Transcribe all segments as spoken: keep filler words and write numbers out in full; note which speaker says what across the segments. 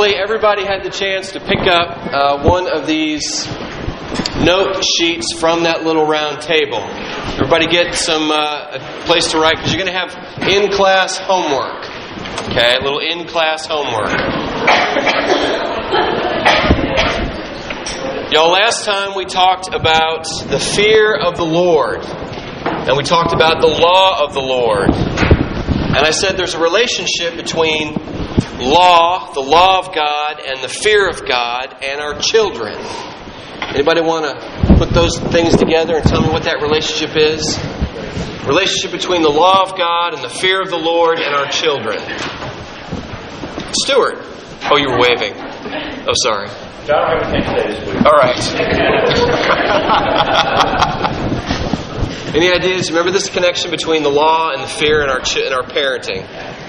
Speaker 1: Hopefully everybody had the chance to pick up uh, one of these note sheets from that little round table. Everybody get some uh, a place to write, because you're going to have in-class homework. Okay, a little in-class homework. Y'all, last time we talked about the fear of the Lord. And we talked about the law of the Lord. And I said there's a relationship between law, the law of God, and the fear of God, and our children. Anybody want to put those things together and tell me what that relationship is? Relationship between the law of God and the fear of the Lord and our children. Stuart. Oh, you were waving. Oh, sorry.
Speaker 2: I don't have anything to say this week.
Speaker 1: All right. Any ideas? Remember this connection between the law and the fear in our ch- in our parenting?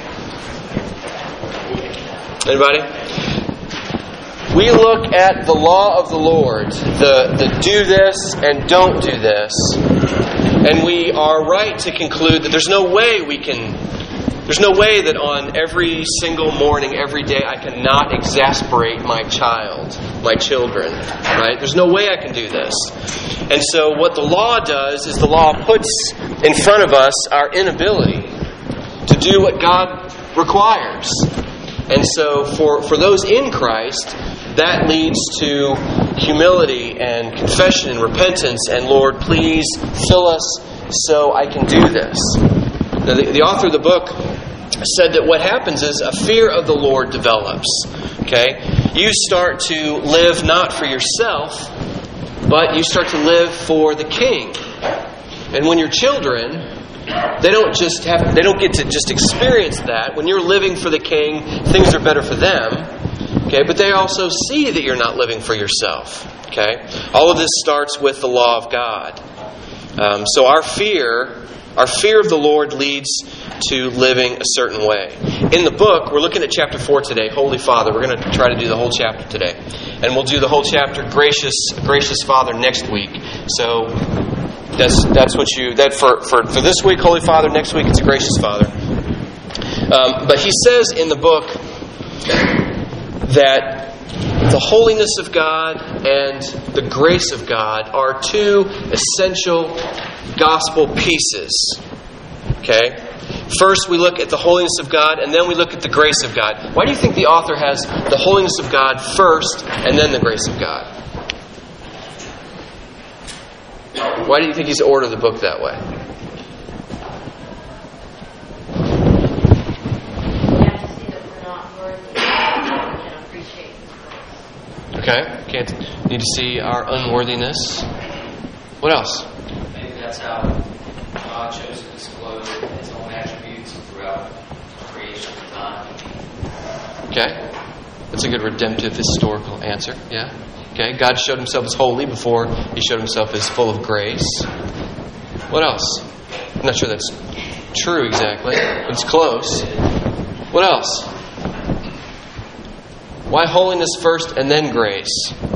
Speaker 1: Anybody? We look at the law of the Lord, the, the do this and don't do this, and we are right to conclude that there's no way we can, there's no way that on every single morning, every day, I cannot exasperate my child, my children, right? There's no way I can do this. And so what the law does is the law puts in front of us our inability to do what God requires. And so for, for those in Christ, that leads to humility and confession and repentance. And Lord, please fill us so I can do this. Now, the, the author of the book said that what happens is a fear of the Lord develops. Okay? You start to live not for yourself, but you start to live for the King. And when your children, they don't just have, they don't get to just experience that. When you're living for the King, things are better for them. Okay, but they also see that you're not living for yourself. Okay, all of this starts with the law of God. Um, so our fear, our fear of the Lord leads to living a certain way. In the book, we're looking at chapter four today, Holy Father. We're going to try to do the whole chapter today, and we'll do the whole chapter, Gracious, Gracious Father, next week. So that's that's what you that for for for this week, Holy Father. Next week, it's Gracious Father. Um, but he says in the book that the holiness of God and the grace of God are two essential gospel pieces. Okay? First, we look at the holiness of God, and then we look at the grace of God. Why do you think the author has the holiness of God first, and then the grace of God? Why do you think he's ordered the book that way? Okay, can't need to see our unworthiness. What else?
Speaker 3: Maybe that's how God chose to disclose His own attributes throughout creation and time.
Speaker 1: Okay, that's a good redemptive historical answer. Yeah. Okay, God showed Himself as holy before He showed Himself as full of grace. What else? I'm not sure that's true exactly, but it's close. What else? Why holiness first and then grace?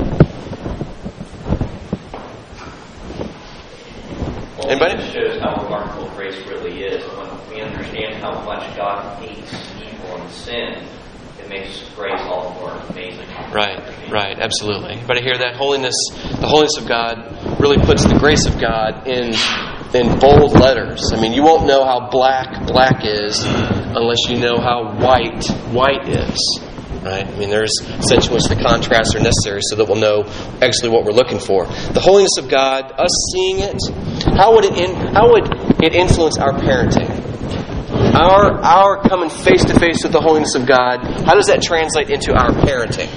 Speaker 1: Anybody?
Speaker 2: It shows how remarkable grace really is. When we understand how much God hates evil and sin, it makes grace all the more amazing.
Speaker 1: Right, right, absolutely. Anybody hear that? Holiness, the holiness of God really puts the grace of God in in bold letters. I mean, you won't know how black black is unless you know how white white is. Right? I mean, there's a sense in which the contrasts are necessary so that we'll know actually what we're looking for. The holiness of God, us seeing it, how would it in, how would it influence our parenting? Our our coming face to face with the holiness of God, how does that translate into our parenting?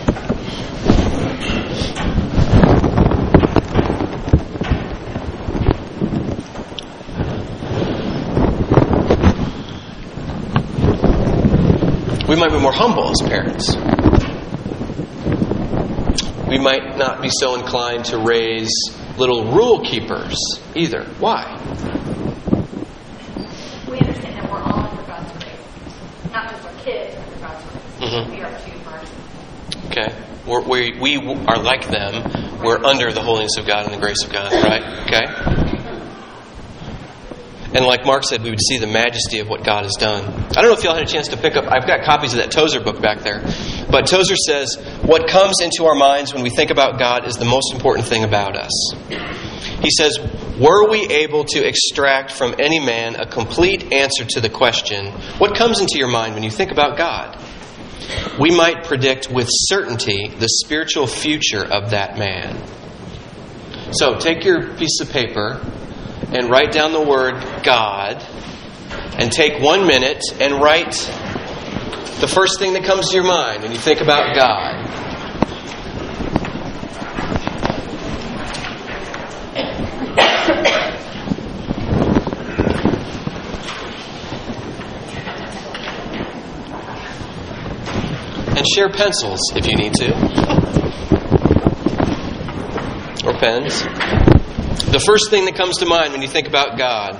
Speaker 1: We might be more humble as parents. We might not be so inclined to raise little rule keepers either. Why?
Speaker 4: We understand that we're all under God's grace. Not just our kids are under God's grace. Mm-hmm. We are too first.
Speaker 1: Okay. We're, we, we are like them. We're under the holiness of God and the grace of God, right? Okay. And like Mark said, we would see the majesty of what God has done. I don't know if y'all had a chance to pick up, I've got copies of that Tozer book back there. But Tozer says, what comes into our minds when we think about God is the most important thing about us. He says, were we able to extract from any man a complete answer to the question, what comes into your mind when you think about God? We might predict with certainty the spiritual future of that man. So take your piece of paper and write down the word God, and take one minute and write the first thing that comes to your mind when you think about God. And share pencils if you need to. Or pens. The first thing that comes to mind when you think about God.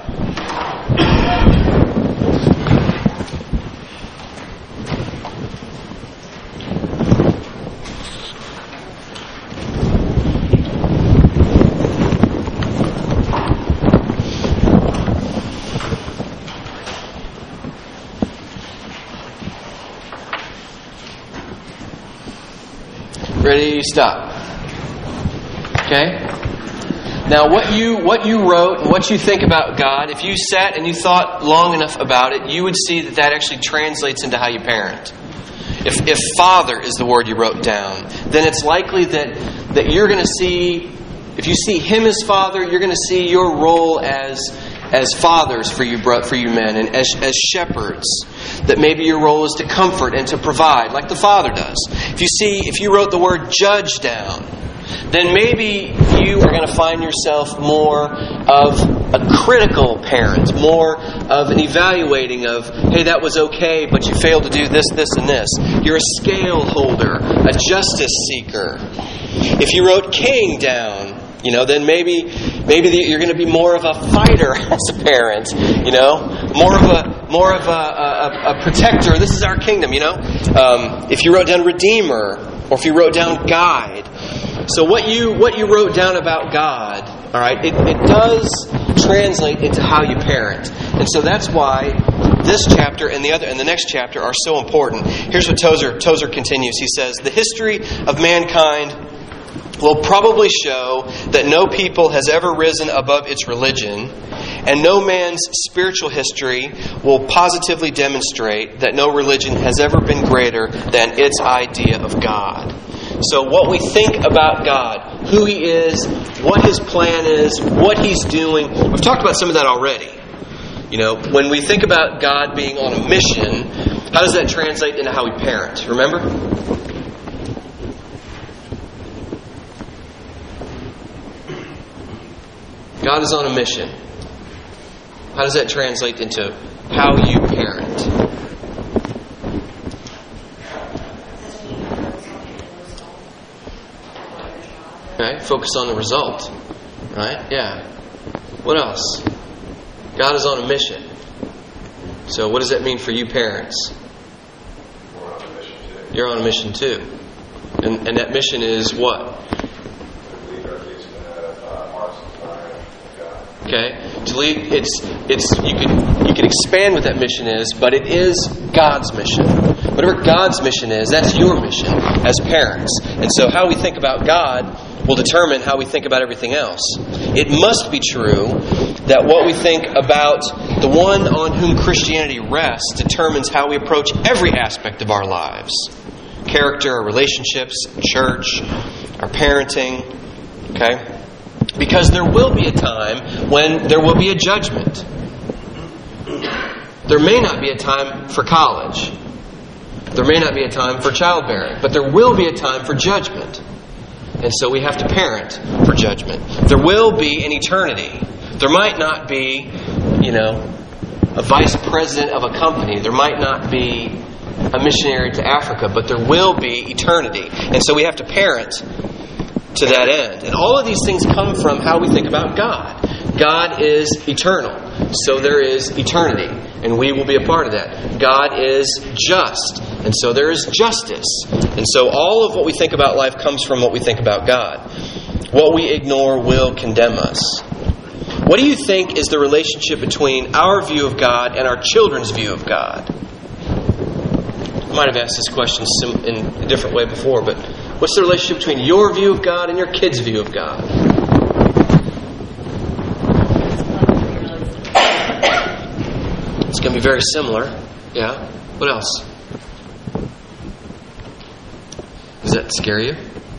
Speaker 1: Ready, stop. Okay? Now what you what you wrote and what you think about God, if you sat and you thought long enough about it, you would see that that actually translates into how you parent. If if father is the word you wrote down, then it's likely that, that you're going to see, if you see him as father, you're going to see your role as as fathers for you for you men, and as, as shepherds. That maybe your role is to comfort and to provide, like the father does. If you see, if you wrote the word judge down, then maybe you are going to find yourself more of a critical parent, more of an evaluating of, hey, that was okay, but you failed to do this, this, and this. You're a scale holder, a justice seeker. If you wrote king down, you know, then maybe maybe you're going to be more of a fighter as a parent, you know, more of a more of a, a, a protector. This is our kingdom, you know. Um, if you wrote down redeemer, or if you wrote down guide. So what you what you wrote down about God, all right, it, it does translate into how you parent, and so that's why this chapter and the other and the next chapter are so important. Here's what Tozer Tozer continues. He says, the history of mankind will probably show that no people has ever risen above its religion, and no man's spiritual history will positively demonstrate that no religion has ever been greater than its idea of God. So what we think about God, who He is, what His plan is, what He's doing, we've talked about some of that already. You know, when we think about God being on a mission, how does that translate into how we parent? Remember? God is on a mission. How does that translate into how you parent? Okay, focus on the result. Right? Yeah. What else? God is on a mission. So what does that mean for you parents?
Speaker 5: We're on a mission too.
Speaker 1: You're on a mission too. And and that mission is what? Okay, to lead, it's it's you can you can expand what that mission is, but it is God's mission. Whatever God's mission is, that's your mission as parents. And so, how we think about God will determine how we think about everything else. It must be true that what we think about the one on whom Christianity rests determines how we approach every aspect of our lives: character, our relationships, church, our parenting. Okay. Because there will be a time when there will be a judgment. There may not be a time for college. There may not be a time for childbearing. But there will be a time for judgment. And so we have to parent for judgment. There will be an eternity. There might not be, you know, a vice president of a company. There might not be a missionary to Africa. But there will be eternity. And so we have to parent to that end. And all of these things come from how we think about God. God is eternal. So there is eternity. And we will be a part of that. God is just. And so there is justice. And so all of what we think about life comes from what we think about God. What we ignore will condemn us. What do you think is the relationship between our view of God and our children's view of God? I might have asked this question in a different way before, but what's the relationship between your view of God and your kid's view of God? It's going to be very similar. Yeah? What else? Does that scare you?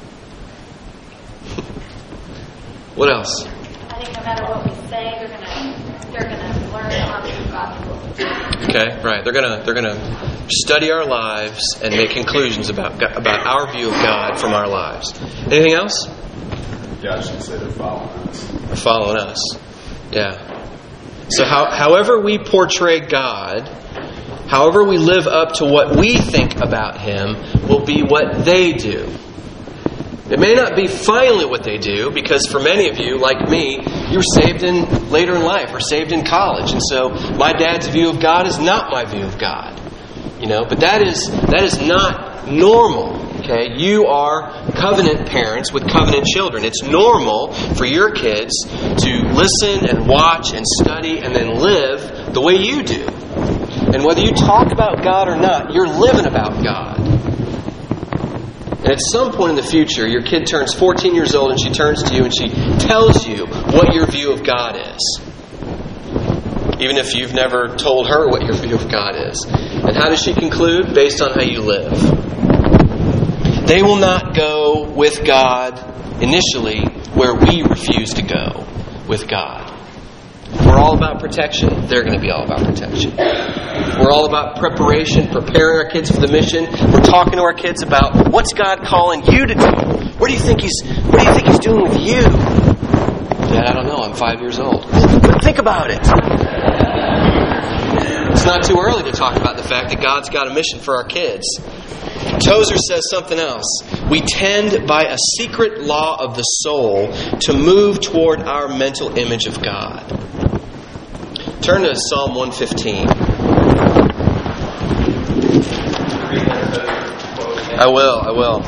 Speaker 1: What else?
Speaker 4: I think no matter what we say, they're gonna they're gonna learn how to do God's will.
Speaker 1: Okay, right. They're gonna they're gonna study our lives and make conclusions about God, about our view of God from our lives. Anything else?
Speaker 5: Yeah, I should say they're following us.
Speaker 1: They're following us. Yeah. So how, however we portray God, however we live up to what we think about Him, will be what they do. It may not be finally what they do, because for many of you, like me, you were saved in later in life or saved in college. And so my dad's view of God is not my view of God. You know, but that is that is not normal. Okay? You are covenant parents with covenant children. It's normal for your kids to listen and watch and study and then live the way you do. And whether you talk about God or not, you're living about God. And at some point in the future, your kid turns fourteen years old and she turns to you and she tells you what your view of God is. Even if you've never told her what your view of God is. And how does she conclude? Based on how you live. They will not go with God initially where we refuse to go with God. We're all about protection. They're going to be all about protection. We're all about preparation, preparing our kids for the mission. We're talking to our kids about what's God calling you to do. What do you think He's What do you think He's doing with you? Dad, I don't know. I'm five years old. But think about it. It's not too early to talk about the fact that God's got a mission for our kids. Tozer says something else. We tend by a secret law of the soul to move toward our mental image of God. Turn to Psalm one fifteen. I will, I will.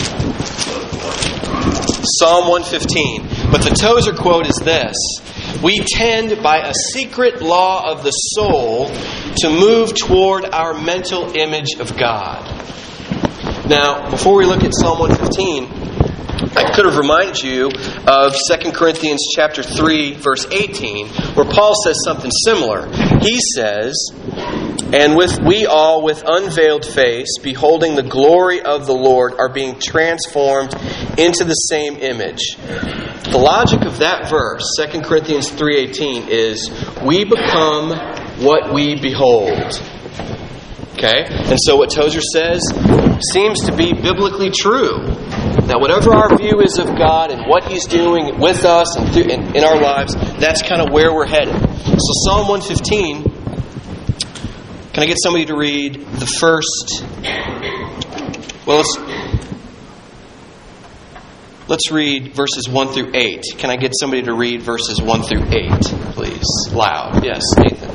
Speaker 1: Psalm one fifteen. But the Tozer quote is this. We tend by a secret law of the soul to move toward our mental image of God. Now, before we look at Psalm one fifteen, I could have reminded you of Second Corinthians chapter three, verse eighteen, where Paul says something similar. He says, and with we all with unveiled face, beholding the glory of the Lord, are being transformed into the same image. The logic of that verse, Second Corinthians three eighteen, is we become what we behold. Okay? And so what Tozer says seems to be biblically true. That whatever our view is of God and what He's doing with us and through, in, in our lives, that's kind of where we're headed. So Psalm one fifteen, can I get somebody to read the first... Well, let's... Let's read verses one through eight. Can I get somebody to read verses one through eight, please? Loud. Yes, Nathan.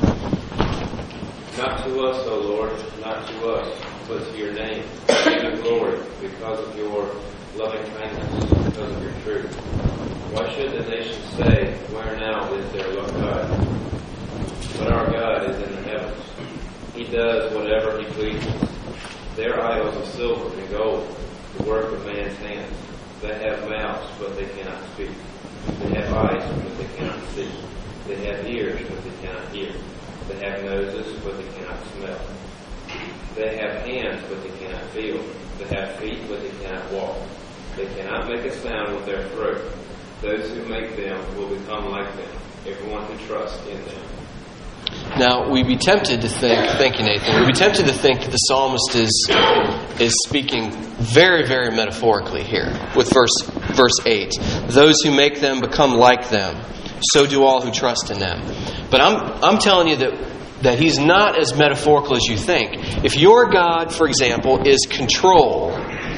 Speaker 6: Not to us, O Lord, not to us, but to your name. Give you glory because of your loving kindness, because of your truth. Why should the nations say, where now is their God? But our God is in the heavens. He does whatever He pleases. Their idols of silver and gold, the work of man's hands. They have mouths, but they cannot speak. They have eyes, but they cannot see. They have ears, but they cannot hear. They have noses, but they cannot smell. They have hands, but they cannot feel. They have feet, but they cannot walk. They cannot make a sound with their throat. Those who make them will become like them, everyone who trusts in them.
Speaker 1: Now, we'd be tempted to think, thank you, Nathan, we'd be tempted to think that the psalmist is is speaking very, very metaphorically here with verse verse eight. Those who make them become like them, so do all who trust in them. But I'm I'm telling you that that he's not as metaphorical as you think. If your God, for example, is control,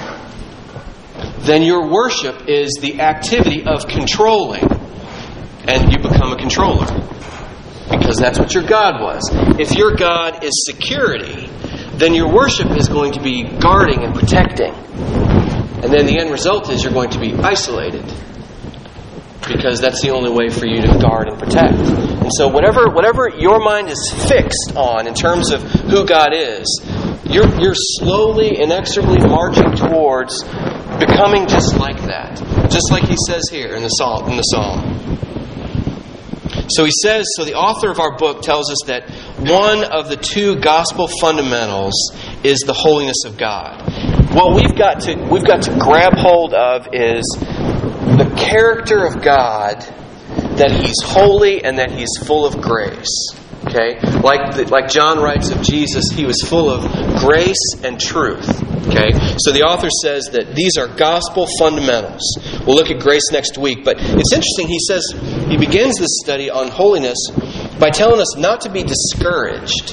Speaker 1: then your worship is the activity of controlling, and you become a controller. Because that's what your God was. If your God is security, then your worship is going to be guarding and protecting. And then the end result is you're going to be isolated. Because that's the only way for you to guard and protect. And so whatever whatever your mind is fixed on in terms of who God is, you're, you're slowly, inexorably marching towards becoming just like that. Just like he says here in the Psalm. In the Psalm. So he says, so the author of our book tells us that one of the two gospel fundamentals is the holiness of God. What we've got to we've got to grab hold of is the character of God, that He's holy and that He's full of grace. Okay, like the, like John writes of Jesus, He was full of grace and truth. Okay, so the author says that these are gospel fundamentals. We'll look at grace next week, but it's interesting. He says he begins this study on holiness by telling us not to be discouraged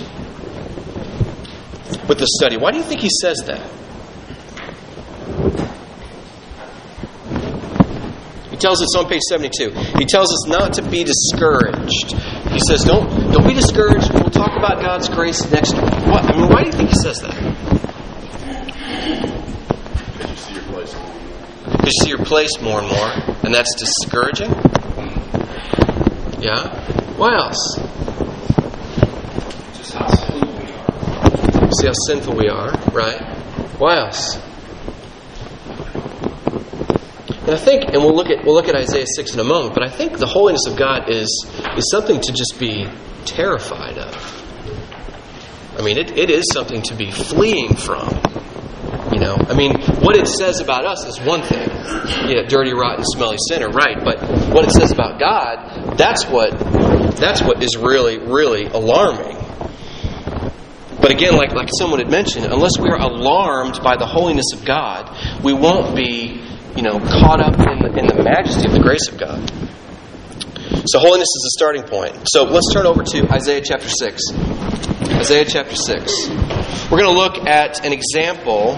Speaker 1: with the study. Why do you think he says that? He tells us on page seventy-two. He tells us not to be discouraged. He says, "Don't don't be discouraged. We'll talk about God's grace next week." What? I mean, why do you think he says that?
Speaker 5: Because you see your place more and more.
Speaker 1: Because you see your place more and more, and that's discouraging. Yeah. What else?
Speaker 3: Just how sinful we are.
Speaker 1: See how sinful we are, right? What else? And I think, and we'll look at we'll look at Isaiah six in a moment, but I think the holiness of God is is something to just be terrified of. I mean, it, it is something to be fleeing from. You know, I mean, what it says about us is one thing. Yeah, dirty, rotten, smelly sinner, right? But what it says about God, that's what that's what is really, really alarming. But again, like like someone had mentioned, unless we are alarmed by the holiness of God, we won't be, you know, caught up in the, in the majesty of the grace of God. So holiness is the starting point. So let's turn over to Isaiah chapter six. Isaiah chapter six. We're going to look at an example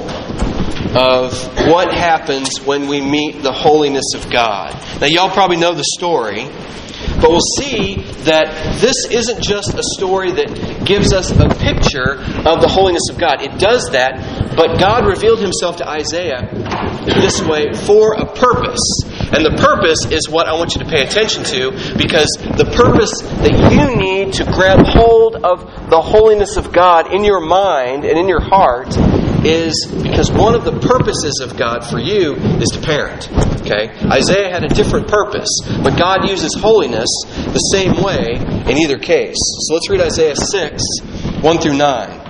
Speaker 1: of what happens when we meet the holiness of God. Now, y'all probably know the story, but we'll see that this isn't just a story that gives us a picture of the holiness of God. It does that, but God revealed Himself to Isaiah this way for a purpose. And the purpose is what I want you to pay attention to, because the purpose that you need to grab hold of the holiness of God in your mind and in your heart is because one of the purposes of God for you is to parent. Okay? Isaiah had a different purpose, but God uses holiness the same way in either case. So let's read Isaiah six, one through nine.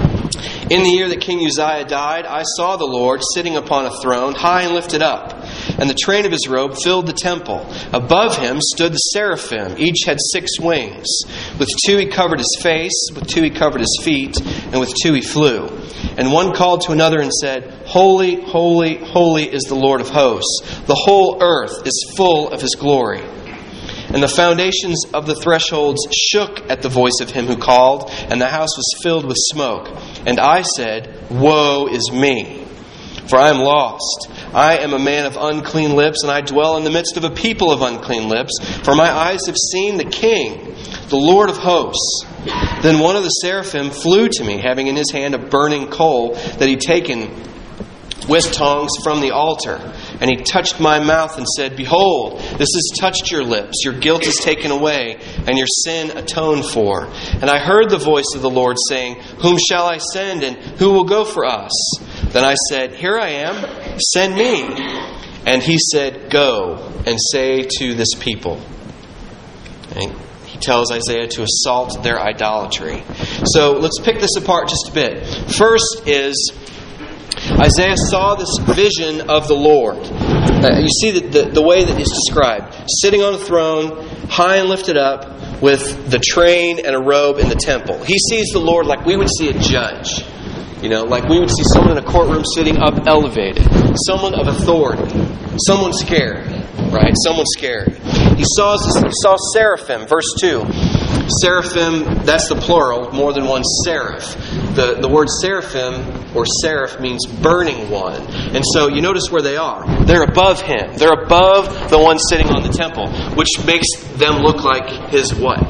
Speaker 1: In the year that King Uzziah died, I saw the Lord sitting upon a throne, high and lifted up, and the train of His robe filled the temple. Above Him stood the seraphim. Each had six wings. With two He covered His face, with two He covered His feet, and with two He flew. And one called to another and said, Holy, holy, holy is the Lord of hosts. The whole earth is full of His glory. And the foundations of the thresholds shook at the voice of Him who called, and the house was filled with smoke. And I said, Woe is me, for I am lost. I am a man of unclean lips, and I dwell in the midst of a people of unclean lips, for my eyes have seen the King, the Lord of hosts. Then one of the seraphim flew to me, having in his hand a burning coal that he'd taken with tongs from the altar. And he touched my mouth and said, Behold, this has touched your lips. Your guilt is taken away, and your sin atoned for. And I heard the voice of the Lord saying, Whom shall I send, and who will go for us? Then I said, Here I am, send me. And He said, Go and say to this people. And He tells Isaiah to assault their idolatry. So let's pick this apart just a bit. First is, Isaiah saw this vision of the Lord. Uh, you see the, the, the way that it's described. Sitting on a throne, high and lifted up, with the train and a robe in the temple. He sees the Lord like we would see a judge. You know, like we would see someone in a courtroom sitting up elevated. Someone of authority. Someone scary. Right? Someone scary. He saw, he saw seraphim, verse two. Seraphim, that's the plural, more than one seraph. The, the word seraphim or seraph means burning one. And so you notice where they are. They're above Him. They're above the one sitting on the temple, which makes them look like His what?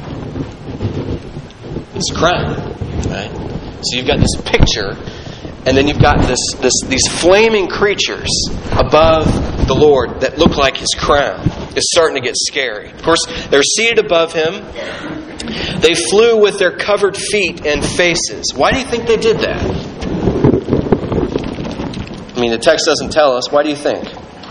Speaker 1: His crown. Right? So you've got this picture, and then you've got this, this these flaming creatures above the Lord that look like His crown. It's starting to get scary. Of course, they're seated above Him, They flew with their covered feet and faces. Why do you think they did that? I mean, the text doesn't tell us. Why do you think?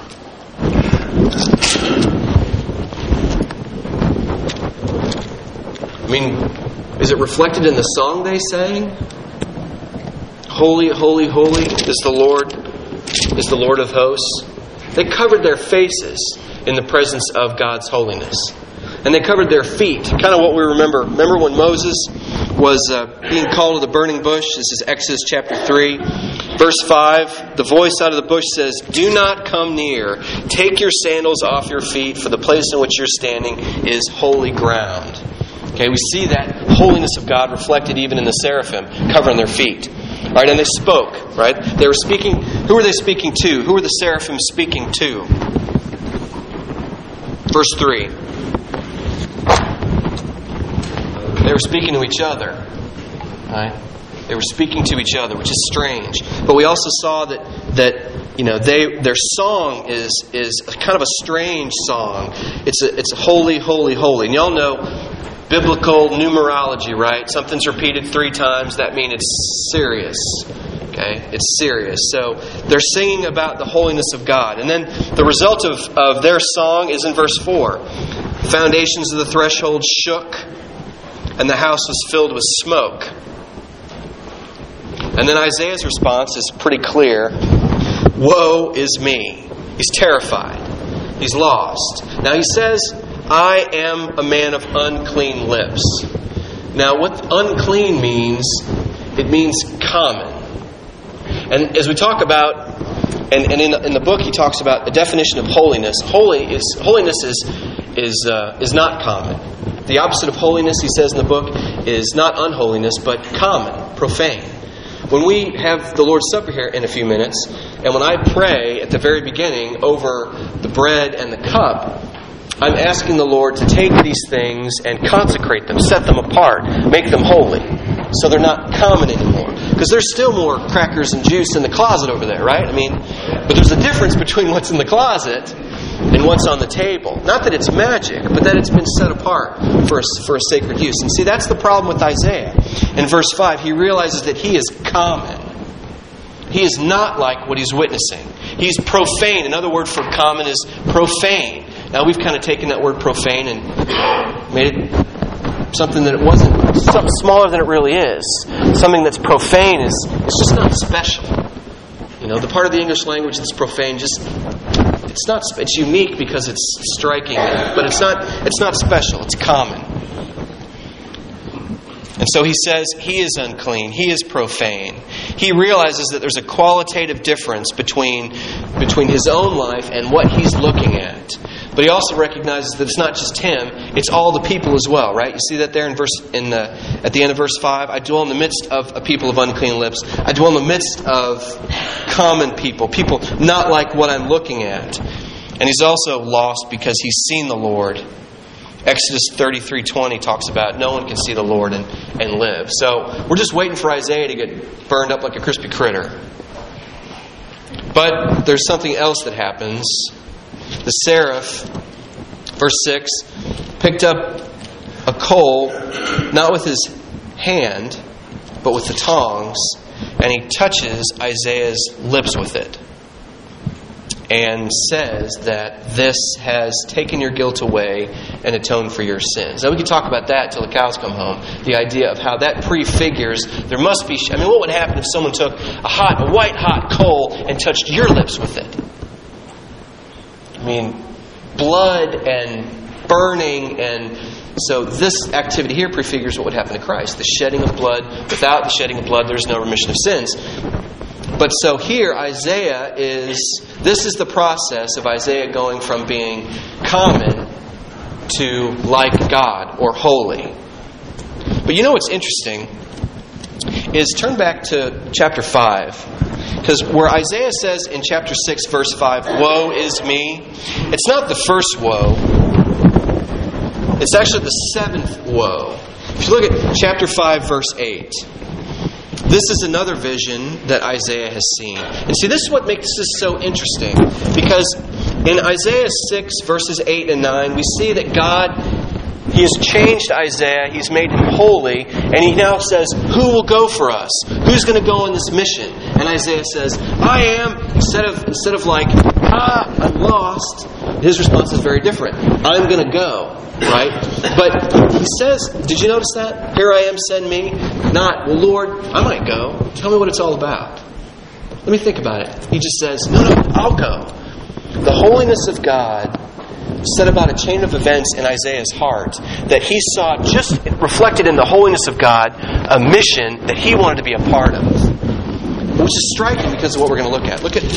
Speaker 1: I mean, is it reflected in the song they sang? Holy, holy, holy is the Lord, is the Lord of hosts. They covered their faces in the presence of God's holiness. And they covered their feet. Kind of what we remember. Remember when Moses was uh, being called to the burning bush? This is Exodus chapter three. Verse five. The voice out of the bush says, "Do not come near. Take your sandals off your feet, for the place in which you're standing is holy ground." Okay, we see that holiness of God reflected even in the seraphim covering their feet. Right, and they spoke, right? They were speaking. Who were they speaking to? Who were the seraphim speaking to? Verse three. They were speaking to each other. Right? They were speaking to each other, which is strange. But we also saw that that you know they their song is is kind of a strange song. It's a it's a holy, holy, holy. And y'all know biblical numerology, right? Something's repeated three times. That means it's serious. Okay, it's serious. So they're singing about the holiness of God, and then the result of of their song is in verse four. Foundations of the threshold shook, and the house was filled with smoke. And then Isaiah's response is pretty clear. Woe is me. He's terrified. He's lost. Now he says, I am a man of unclean lips. Now what unclean means, it means common. And as we talk about, and, and in, the, in the book he talks about the definition of holiness. Holy is holiness is is uh, is not common. The opposite of holiness, he says in the book, is not unholiness, but common, profane. When we have the Lord's Supper here in a few minutes, and when I pray at the very beginning over the bread and the cup, I'm asking the Lord to take these things and consecrate them, set them apart, make them holy, so they're not common anymore. Because there's still more crackers and juice in the closet over there, right? I mean, but there's a difference between what's in the closet and what's on the table. Not that it's magic, but that it's been set apart for a, for a sacred use. And see, that's the problem with Isaiah. In verse five, he realizes that he is common. He is not like what he's witnessing. He's profane. Another word for common is profane. Now we've kind of taken that word profane and made it something that it wasn't, something smaller than it really is. Something that's profane is it's just not special. You know, the part of the English language that's profane just it's not it's unique because it's striking, but it's not it's not special. It's common. And so he says he is unclean. He is profane. He realizes that there's a qualitative difference between between his own life and what he's looking at. But he also recognizes that it's not just him; it's all the people as well. Right? You see that there in verse in the at the end of verse five. I dwell in the midst of a people of unclean lips. I dwell in the midst of common people, people not like what I'm looking at. And he's also lost because he's seen the Lord. Exodus thirty-three twenty talks about no one can see the Lord and, and live. So we're just waiting for Isaiah to get burned up like a crispy critter. But there's something else that happens. The seraph, verse six, picked up a coal, not with his hand, but with the tongs, and he touches Isaiah's lips with it. And says that this has taken your guilt away and atoned for your sins. Now we could talk about that till the cows come home. The idea of how that prefigures there must be. I mean, what would happen if someone took a hot, a white hot coal and touched your lips with it? I mean, blood and burning, and so this activity here prefigures what would happen to Christ: the shedding of blood. Without the shedding of blood, there is no remission of sins. But so here, Isaiah is, this is the process of Isaiah going from being common to like God or holy. But you know what's interesting is turn back to chapter five. Because where Isaiah says in chapter six, verse five, woe is me, it's not the first woe. It's actually the seventh woe. If you look at chapter five, verse eight. This is another vision that Isaiah has seen. And see, this is what makes this so interesting. Because in Isaiah six, verses eight and nine, we see that God He has changed Isaiah. He's made him holy. And he now says, who will go for us? Who's going to go on this mission? And Isaiah says, I am. Instead of, instead of like, ah, I'm lost. His response is very different. I'm going to go. Right? But he says, did you notice that? Here I am, send me. Not, well, Lord, I might go. Tell me what it's all about. Let me think about it. He just says, no, no, I'll go. The holiness of God set about a chain of events in Isaiah's heart that he saw just reflected in the holiness of God, a mission that he wanted to be a part of. Which is striking because of what we're going to look at. Look at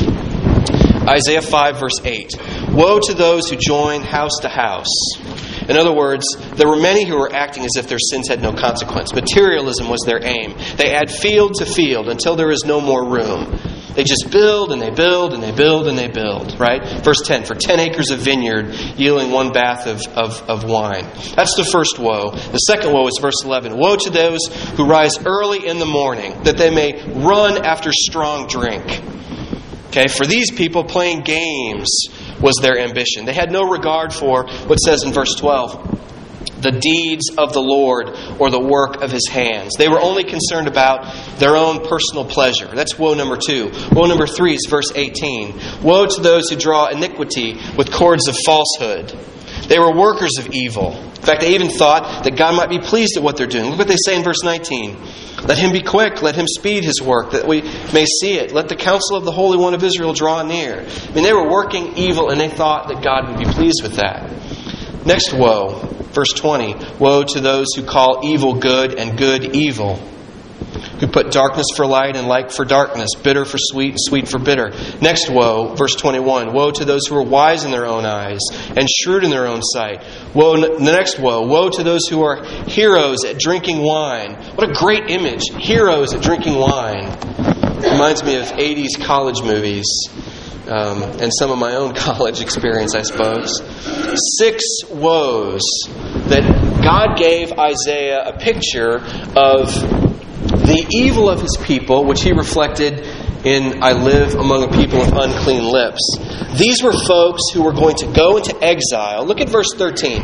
Speaker 1: Isaiah five, verse eight. Woe to those who join house to house. In other words, there were many who were acting as if their sins had no consequence. Materialism was their aim. They add field to field until there is no more room. They just build and they build and they build and they build, right? Verse ten, for ten acres of vineyard yielding one bath of, of, of wine. That's the first woe. The second woe is verse eleven. Woe to those who rise early in the morning, that they may run after strong drink. Okay, for these people, playing games was their ambition. They had no regard for what says in verse twelve, the deeds of the Lord or the work of His hands. They were only concerned about their own personal pleasure. That's woe number two. Woe number three is verse eighteen. Woe to those who draw iniquity with cords of falsehood. They were workers of evil. In fact, they even thought that God might be pleased at what they're doing. Look what they say in verse nineteen. Let Him be quick. Let Him speed His work, that we may see it. Let the counsel of the Holy One of Israel draw near. I mean, they were working evil, and they thought that God would be pleased with that. Next woe, verse twenty. Woe to those who call evil good and good evil, who put darkness for light and light for darkness, bitter for sweet and sweet for bitter. Next woe, verse twenty-one. Woe to those who are wise in their own eyes and shrewd in their own sight. Woe, the next woe. Woe to those who are heroes at drinking wine. What a great image. Heroes at drinking wine. Reminds me of eighties college movies. Um, and some of my own college experience, I suppose. Six woes that God gave Isaiah a picture of the evil of His people, which He reflected in, I live among a people of unclean lips. These were folks who were going to go into exile. Look at verse thirteen.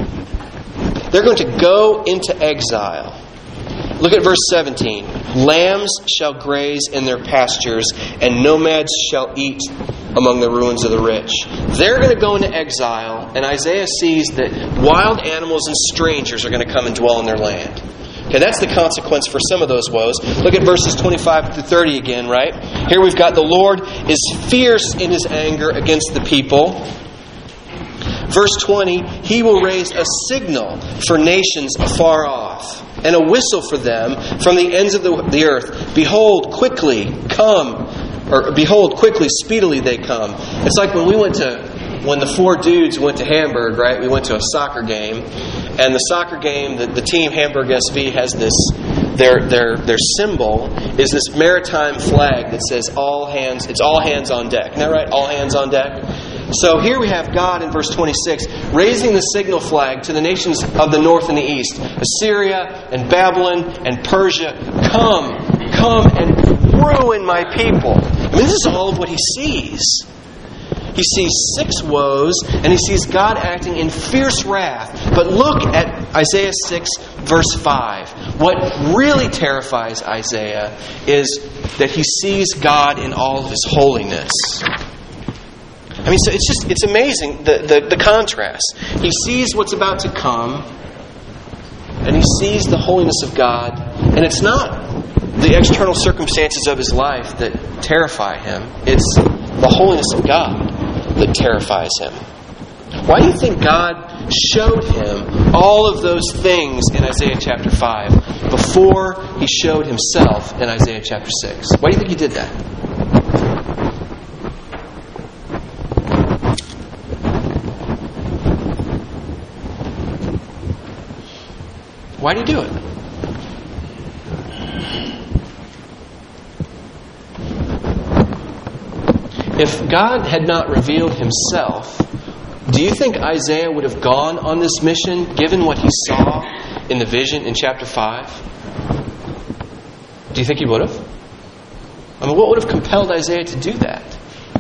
Speaker 1: They're going to go into exile. Look at verse seventeen. Lambs shall graze in their pastures, and nomads shall eat among the ruins of the rich. They're going to go into exile, and Isaiah sees that wild animals and strangers are going to come and dwell in their land. Okay, that's the consequence for some of those woes. Look at verses twenty-five through thirty again, right? Here we've got the Lord is fierce in His anger against the people. Verse twenty, He will raise a signal for nations afar off, and a whistle for them from the ends of the, the earth. Behold, quickly come, or behold, quickly, speedily they come. It's like when we went to, when the four dudes went to Hamburg, right? We went to a soccer game, and the soccer game, the, the team Hamburg S V has this, their their their symbol is this maritime flag that says all hands, it's all hands on deck. Isn't that right? All hands on deck. So here we have God in verse twenty-six raising the signal flag to the nations of the north and the east. Assyria and Babylon and Persia, come, come and ruin my people. I mean, this is all of what he sees. He sees six woes, and he sees God acting in fierce wrath. But look at Isaiah six, verse five. What really terrifies Isaiah is that he sees God in all of His holiness. I mean, so it's just, it's amazing, the, the, the contrast. He sees what's about to come, and he sees the holiness of God, and it's not the external circumstances of his life that terrify him. It's the holiness of God that terrifies him. Why do you think God showed him all of those things in Isaiah chapter five before He showed Himself in Isaiah chapter six? Why do you think He did that? Why do you do it? If God had not revealed Himself, do you think Isaiah would have gone on this mission given what he saw in the vision in chapter five? Do you think he would have? I mean, what would have compelled Isaiah to do that?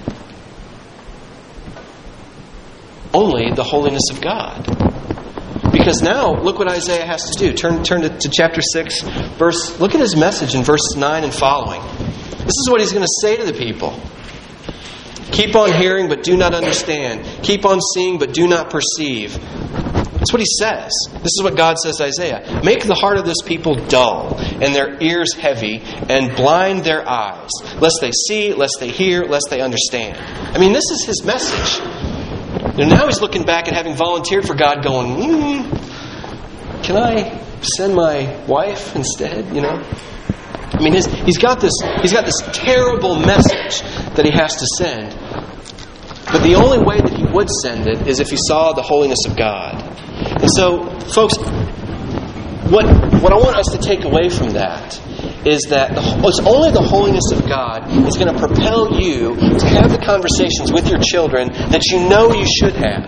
Speaker 1: Only the holiness of God. Because now, look what Isaiah has to do. Turn, turn to, to chapter six, verse. Look at his message in verse nine and following. This is what he's going to say to the people. Keep on hearing, but do not understand. Keep on seeing, but do not perceive. That's what he says. This is what God says to Isaiah. Make the heart of this people dull, and their ears heavy, and blind their eyes, lest they see, lest they hear, lest they understand. I mean, this is his message. And now he's looking back and having volunteered for God, going, mm, can I send my wife instead? You know? I mean, his, he's got this. He's got this terrible message that he has to send. But the only way that he would send it is if he saw the holiness of God. And so, folks, what what I want us to take away from that is that the, it's only the holiness of God is going to propel you to have the conversations with your children that you know you should have.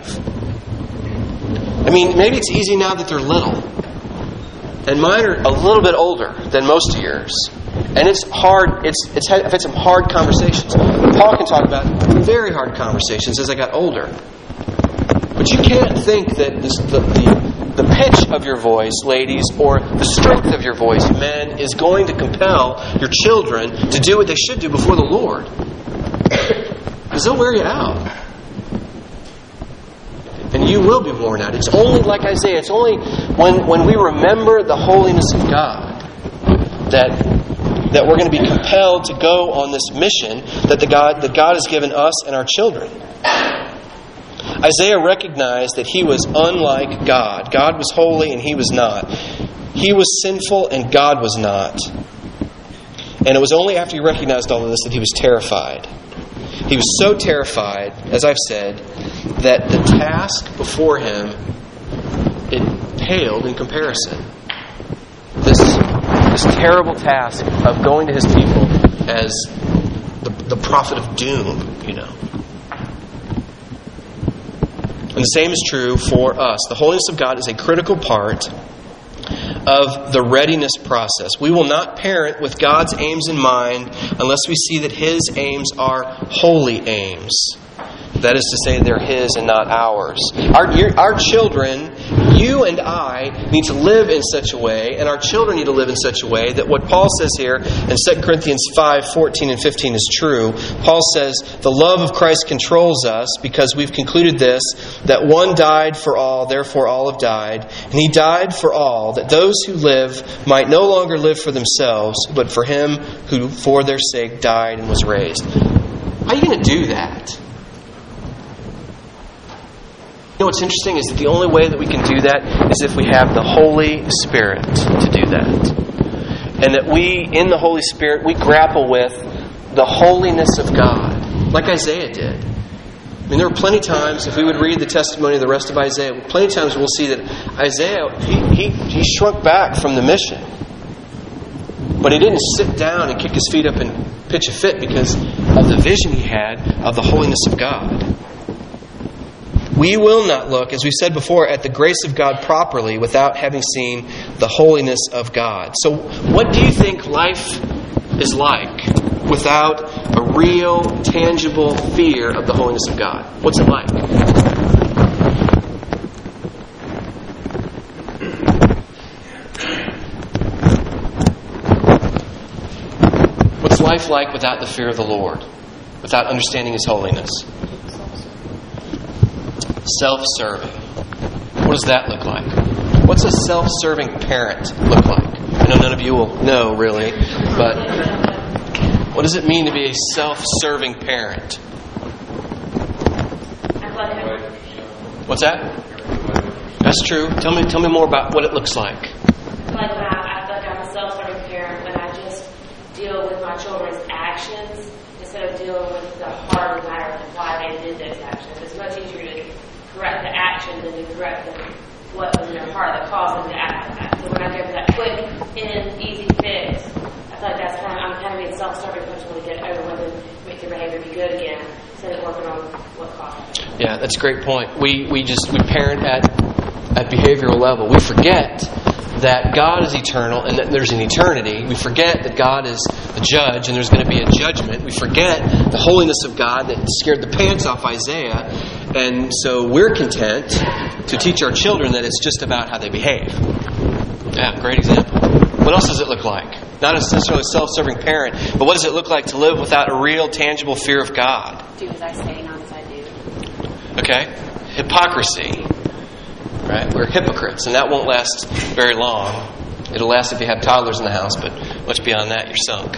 Speaker 1: I mean, maybe it's easy now that they're little. And mine are a little bit older than most of yours. And it's hard, it's, it's had, I've had some hard conversations. Paul can talk about very hard conversations as I got older. But you can't think that this, the, the, the pitch of your voice, ladies, or the strength of your voice, men, is going to compel your children to do what they should do before the Lord. Because they'll wear you out. And you will be worn out. It's only like Isaiah. It's only when, when we remember the holiness of God that that we're going to be compelled to go on this mission that the God that God has given us and our children. Isaiah recognized that he was unlike God. God was holy and he was not. He was sinful and God was not. And it was only after he recognized all of this that he was terrified. He was so terrified, as I've said, that the task before him, it paled in comparison. This, this terrible task of going to his people as the, the prophet of doom, you know. And the same is true for us. The holiness of God is a critical part of the readiness process. We will not parent with God's aims in mind unless we see that His aims are holy aims. That is to say, they're His and not ours. Our, our children, you and I, need to live in such a way, and our children need to live in such a way that what Paul says here in Second Corinthians five, fourteen and fifteen is true. Paul says, the love of Christ controls us because we've concluded this, that one died for all, therefore all have died. And He died for all, that those who live might no longer live for themselves, but for Him who for their sake died and was raised. How are you going to do that? You know what's interesting is that the only way that we can do that is if we have the Holy Spirit to do that. And that we, in the Holy Spirit, we grapple with the holiness of God, like Isaiah did. I mean, there were plenty of times, if we would read the testimony of the rest of Isaiah, plenty of times we'll see that Isaiah, he, he, he shrunk back from the mission. But he didn't sit down and kick his feet up and pitch a fit because of the vision he had of the holiness of God. We will not look, as we said before, at the grace of God properly without having seen the holiness of God. So what do you think life is like without a real, tangible fear of the holiness of God? What's it like? What's life like without the fear of the Lord? Without understanding His holiness? Self-serving. What does that look like? What's a self-serving parent look like? I know none of you will know, really, but what does it mean to be a self-serving parent? What's that? That's true. Tell me, tell me more about what it looks like.
Speaker 7: Like when I, I feel like I'm a self-serving parent when I just deal with my children's actions instead of dealing with the heart of the matter of why they did those actions. It's much easier to correct the action than to correct the, what was in their heart that caused them to act like that. So when I go for that quick, in, easy fix, I feel like that's kind of, I'm kind of being self-serving, because I want to get over with and make their behavior be good again, instead of working on what caused it.
Speaker 1: Yeah, that's a great point. We we just we parent at at behavioral level. We forget that God is eternal and that there's an eternity. We forget that God is the judge and there's going to be a judgment. We forget the holiness of God that scared the pants off Isaiah. And so we're content to teach our children that it's just about how they behave. Yeah, great example. What else does it look like? Not necessarily a self-serving parent, but what does it look like to live without a real, tangible fear of God?
Speaker 7: Do as I say, not as I do.
Speaker 1: Okay? Hypocrisy. Right? We're hypocrites, and that won't last very long. It'll last if you have toddlers in the house, but much beyond that, you're sunk.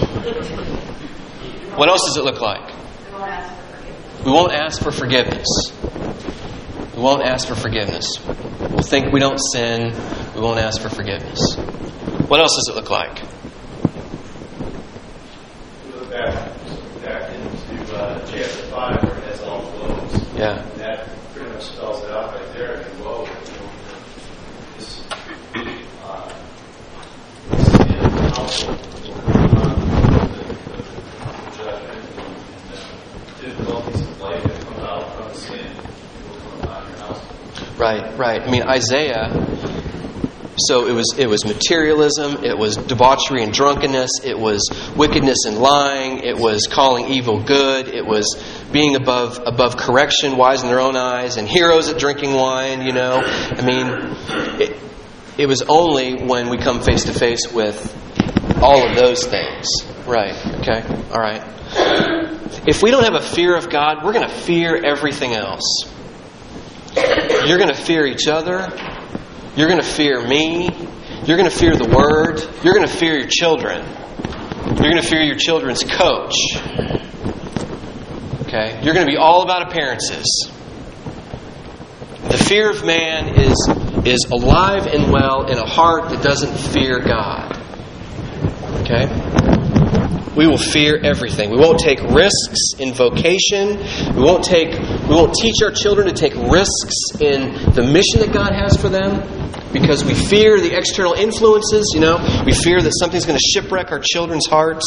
Speaker 1: What else does it look like? We won't ask for forgiveness. We won't ask for forgiveness. We'll think we don't sin. We won't ask for forgiveness. What else does it look like?
Speaker 5: We look back, back into uh, chapter five where it has all flows.
Speaker 1: Yeah.
Speaker 5: And that pretty much spells it out right there. And whoa, you know, this uh, sin household judgment and the difficulties of life that come out from sin will come upon your household.
Speaker 1: Right, right. I mean, Isaiah. So it was it was materialism, it was debauchery and drunkenness, it was wickedness and lying, it was calling evil good, it was being above above correction, wise in their own eyes, and heroes at drinking wine, you know. I mean, it, it was only when we come face to face with all of those things. Right, okay, all right. If we don't have a fear of God, we're going to fear everything else. You're going to fear each other. You're going to fear me. You're going to fear the Word. You're going to fear your children. You're going to fear your children's coach. Okay? You're going to be all about appearances. The fear of man is, is alive and well in a heart that doesn't fear God. Okay? We will fear everything. We won't take risks in vocation. We won't take we won't teach our children to take risks in the mission that God has for them because we fear the external influences, you know. We fear that something's going to shipwreck our children's hearts.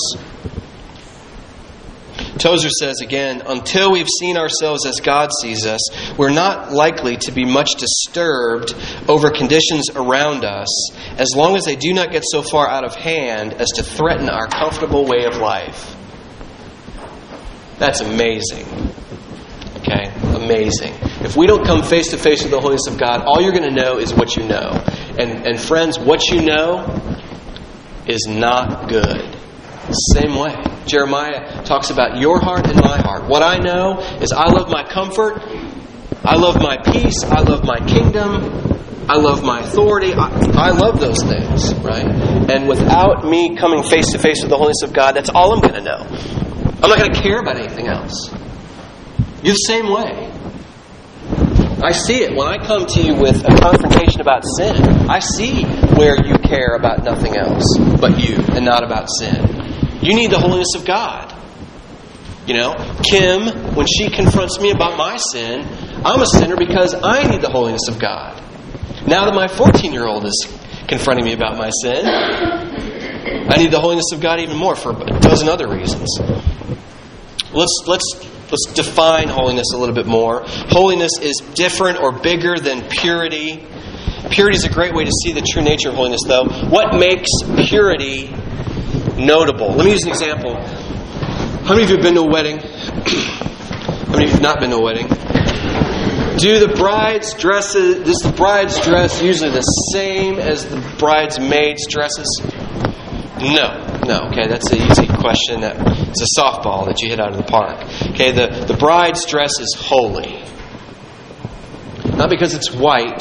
Speaker 1: Tozer says again, until we've seen ourselves as God sees us, we're not likely to be much disturbed over conditions around us as long as they do not get so far out of hand as to threaten our comfortable way of life. That's amazing. Okay? Amazing. If we don't come face to face with the holiness of God, all you're going to know is what you know. And, and friends, what you know is not good. Same way. Jeremiah talks about your heart and my heart. What I know is I love my comfort. I love my peace. I love my kingdom. I love my authority. I, I love those things, right? And without me coming face to face with the holiness of God, that's all I'm going to know. I'm not going to care about anything else. You're the same way. I see it when I come to you with a confrontation about sin. I see where you care about nothing else but you and not about sin. You need the holiness of God. You know, Kim, when she confronts me about my sin, I'm a sinner because I need the holiness of God. Now that my fourteen-year-old is confronting me about my sin, I need the holiness of God even more for a dozen other reasons. Let's let's let's define holiness a little bit more. Holiness is different or bigger than purity. Purity is a great way to see the true nature of holiness, though. What makes purity notable? Let me use an example. How many of you have been to a wedding? How many of you have not been to a wedding? Do the bride's dresses, is the bride's dress usually the same as the bridesmaid's dresses? No. No, okay, that's an easy question. That it's a softball that you hit out of the park. Okay, the, the bride's dress is holy. Not because it's white,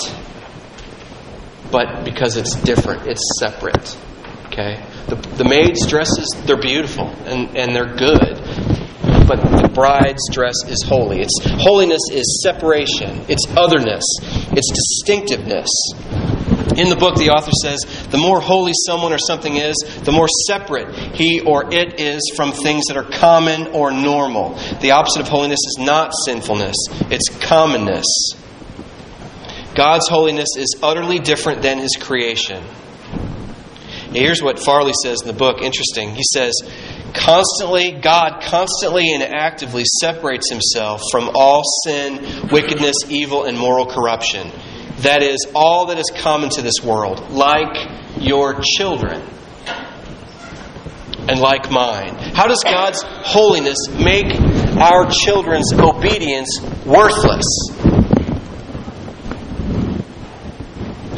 Speaker 1: but because it's different. It's separate. Okay? The, the maid's dresses, they're beautiful and, and they're good. But the bride's dress is holy. Its holiness is separation. It's otherness. It's distinctiveness. In the book, the author says, the more holy someone or something is, the more separate he or it is from things that are common or normal. The opposite of holiness is not sinfulness. It's commonness. God's holiness is utterly different than His creation. Here's what Farley says in the book. Interesting. He says, constantly, God constantly and actively separates Himself from all sin, wickedness, evil, and moral corruption. That is, all that is common to this world, like your children and like mine. How does God's holiness make our children's obedience worthless?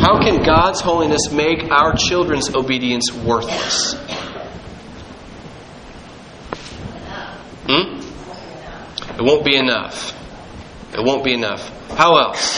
Speaker 1: How can God's holiness make our children's obedience worthless? Hmm? It won't be enough. It won't be enough. How else?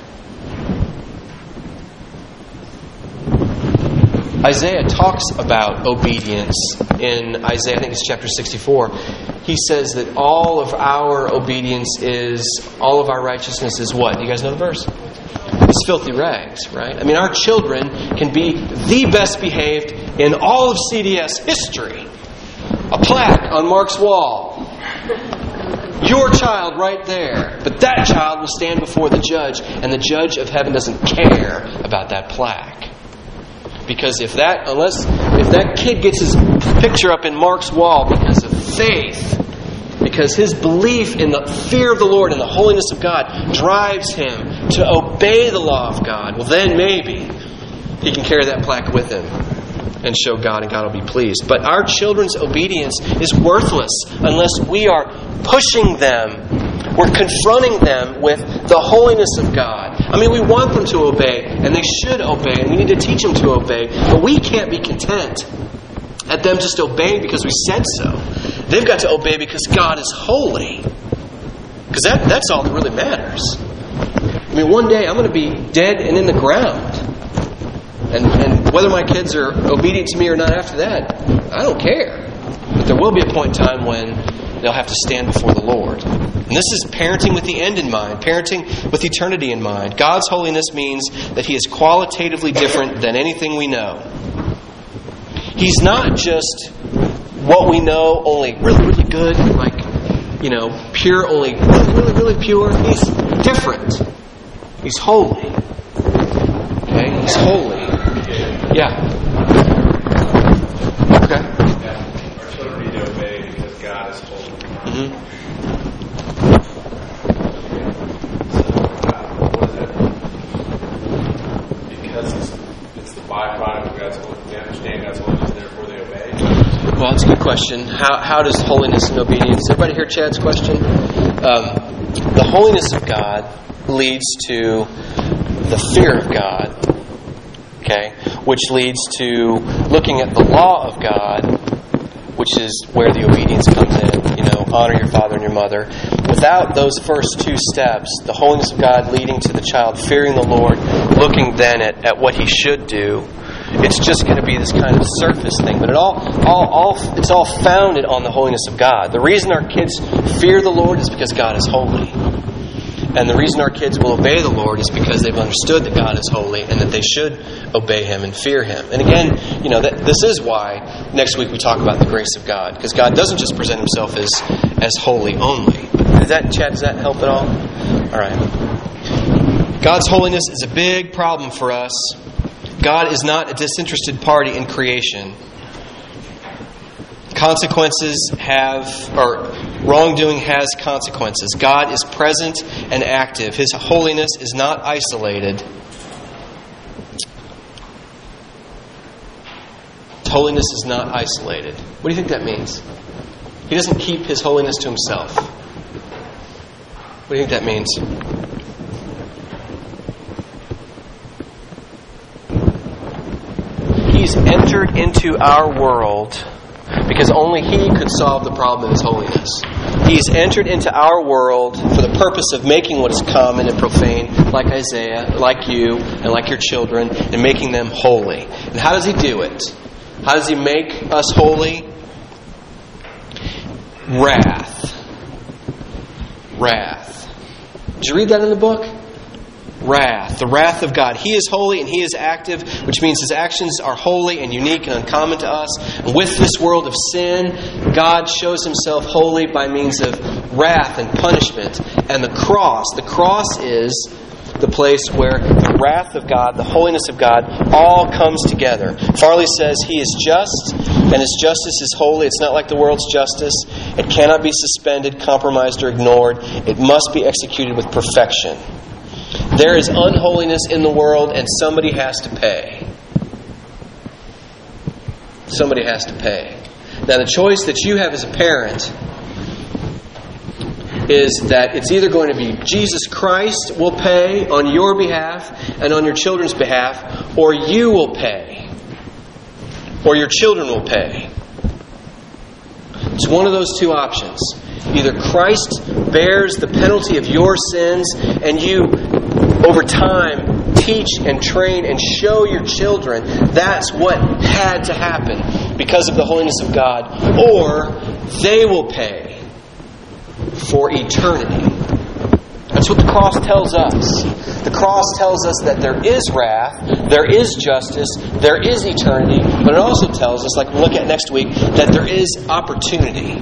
Speaker 1: Isaiah talks about obedience in Isaiah, I think it's chapter sixty-four. He says that all of our obedience is, all of our righteousness is what? You guys know the verse? It's filthy rags, right? I mean, our children can be the best behaved in all of C D S history. A plaque on Mark's wall. Your child right there. But that child will stand before the judge, and the judge of heaven doesn't care about that plaque. Because if that, unless, if that kid gets his picture up in Mark's wall because of faith, because his belief in the fear of the Lord and the holiness of God drives him to obey the law of God, well then maybe he can carry that plaque with him and show God, and God will be pleased. But our children's obedience is worthless unless we are pushing them. We're confronting them with the holiness of God. I mean, we want them to obey, and they should obey, and we need to teach them to obey, but we can't be content at them just obeying because we said so. They've got to obey because God is holy. Because that, that's all that really matters. I mean, one day I'm going to be dead and in the ground. And, and whether my kids are obedient to me or not after that, I don't care. But there will be a point in time when they'll have to stand before the Lord. And this is parenting with the end in mind, parenting with eternity in mind. God's holiness means that He is qualitatively different than anything we know. He's not just what we know, only really, really good, like, you know, pure, only really, really, really pure. He's different. He's holy. Okay? He's holy. Yeah. Okay.
Speaker 5: Yeah. Our children need to obey because God is holy.
Speaker 1: Mm-hmm.
Speaker 5: Byproduct of God's holiness. They understand God's holiness, therefore they obey.
Speaker 1: Well, that's a good question. How how does holiness and obedience? Everybody hear Chad's question? Um, the holiness of God leads to the fear of God, okay, which leads to looking at the law of God, which is where the obedience comes in. You know, honor your father and your mother. Without those first two steps, the holiness of God leading to the child fearing the Lord, looking then at, at what he should do, it's just going to be this kind of surface thing. But it all, all, all, it's all founded on the holiness of God. The reason our kids fear the Lord is because God is holy. And the reason our kids will obey the Lord is because they've understood that God is holy and that they should obey Him and fear Him. And again, you know, that this is why next week we talk about the grace of God. Because God doesn't just present Himself as, as holy only. Does that, Chad, does that help at all? All right. God's holiness is a big problem for us. God is not a disinterested party in creation. Consequences have, or wrongdoing has consequences. God is present and active. His holiness is not isolated. Holiness is not isolated. What do you think that means? He doesn't keep His holiness to Himself. What do you think that means? He's entered into our world because only He could solve the problem of His holiness. He's entered into our world for the purpose of making what is common and profane, like Isaiah, like you, and like your children, and making them holy. And how does He do it? How does He make us holy? Wrath. Wrath. Did you read that in the book? Wrath. The wrath of God. He is holy and He is active, which means His actions are holy and unique and uncommon to us. And with this world of sin, God shows Himself holy by means of wrath and punishment. And the cross. The cross is the place where the wrath of God, the holiness of God, all comes together. Farley says He is just, and His justice is holy. It's not like the world's justice. It cannot be suspended, compromised, or ignored. It must be executed with perfection. There is unholiness in the world, and somebody has to pay. Somebody has to pay. Now, the choice that you have as a parent is that it's either going to be Jesus Christ will pay on your behalf and on your children's behalf, or you will pay, or your children will pay. It's one of those two options. Either Christ bears the penalty of your sins and you, over time, teach and train and show your children that's what had to happen because of the holiness of God, or they will pay for eternity. That's what the cross tells us. The cross tells us that there is wrath, there is justice, there is eternity, but it also tells us, like we'll look at next week, that there is opportunity.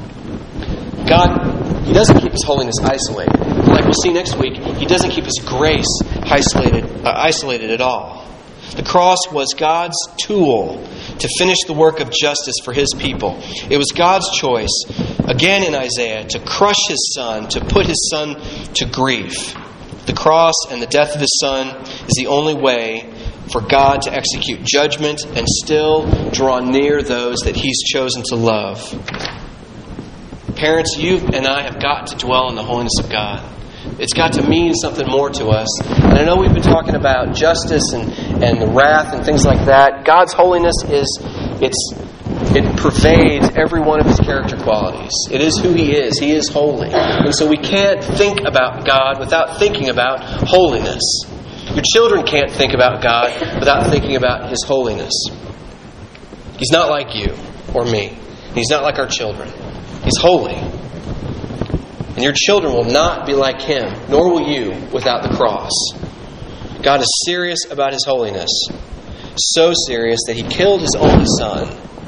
Speaker 1: God, He doesn't keep His holiness isolated. Like we'll see next week, He doesn't keep His grace isolated, uh, isolated at all. The cross was God's tool to finish the work of justice for His people. It was God's choice, again in Isaiah, to crush His Son, to put His Son to grief. The cross and the death of His Son is the only way for God to execute judgment and still draw near those that He's chosen to love. Parents, you and I have got to dwell in the holiness of God. It's got to mean something more to us. And I know we've been talking about justice and, and the wrath and things like that. God's holiness is, it's, it pervades every one of His character qualities. It is who He is. He is holy. And so we can't think about God without thinking about holiness. Your children can't think about God without thinking about His holiness. He's not like you or me. He's not like our children. He's holy. And your children will not be like Him, nor will you without the cross. God is serious about His holiness. So serious that He killed His only Son,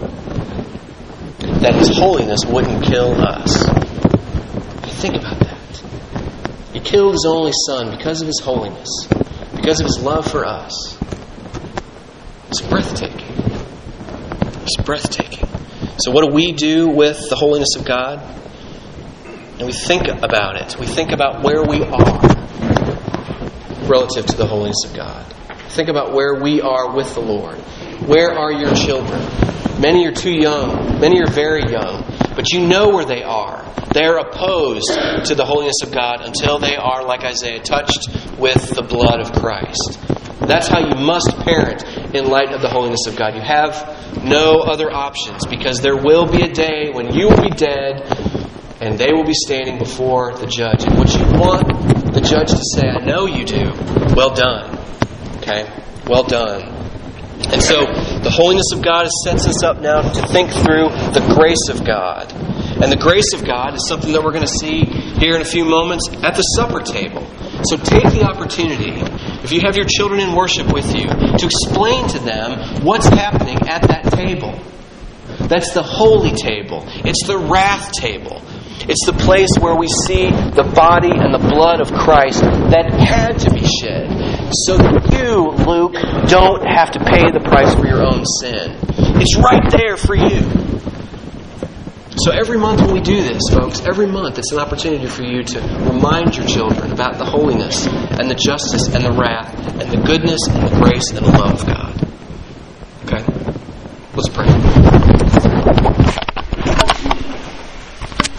Speaker 1: that His holiness wouldn't kill us. Think about that. He killed His only Son because of His holiness, because of His love for us. It's breathtaking. It's breathtaking. So what do we do with the holiness of God? And we think about it. We think about where we are relative to the holiness of God. Think about where we are with the Lord. Where are your children? Many are too young. Many are very young. But you know where they are. They're opposed to the holiness of God until they are, like Isaiah, touched with the blood of Christ. That's how you must parent in light of the holiness of God. You have no other options, because there will be a day when you will be dead and they will be standing before the judge. And what you want the judge to say, I know you do, well done. Okay? Well done. And so the holiness of God sets us up now to think through the grace of God. And the grace of God is something that we're going to see here in a few moments at the supper table. So take the opportunity, if you have your children in worship with you, to explain to them what's happening at that table. That's the holy table. It's the wrath table. It's the place where we see the body and the blood of Christ that had to be shed, so that you, Luke, don't have to pay the price for your own sin. It's right there for you. So every month when we do this, folks, every month it's an opportunity for you to remind your children about the holiness and the justice and the wrath and the goodness and the grace and the love of God. Okay? Let's pray.